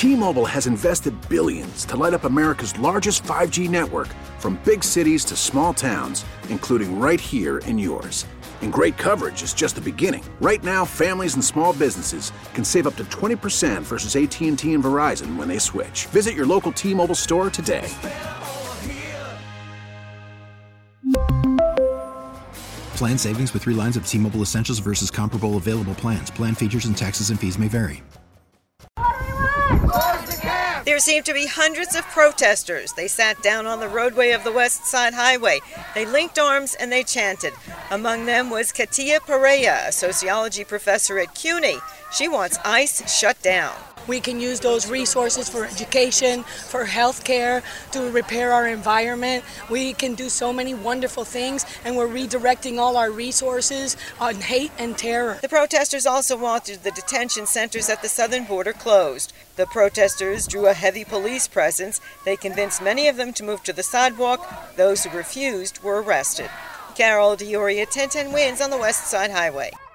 T-Mobile has invested billions to light up America's largest 5G network, from big cities to small towns, including right here in yours. And great coverage is just the beginning. Right now, families and small businesses can save up to 20% versus AT&T and Verizon when they switch. Visit your local T-Mobile store today. Plan savings with 3 lines of T-Mobile Essentials versus comparable available plans. Plan features and taxes and fees may vary. There seemed to be hundreds of protesters. They sat down on the roadway of the West Side Highway. They linked arms and they chanted. Among them was Katia Pereira, a sociology professor at CUNY. She wants ICE shut down. We can use those resources for education, for health care, to repair our environment. We can do so many wonderful things, and we're redirecting all our resources on hate and terror. The protesters also wanted the detention centers at the southern border closed. The protesters drew a heavy police presence. They convinced many of them to move to the sidewalk. Those who refused were arrested. Carol D'Auria, 1010 Wins on the West Side Highway.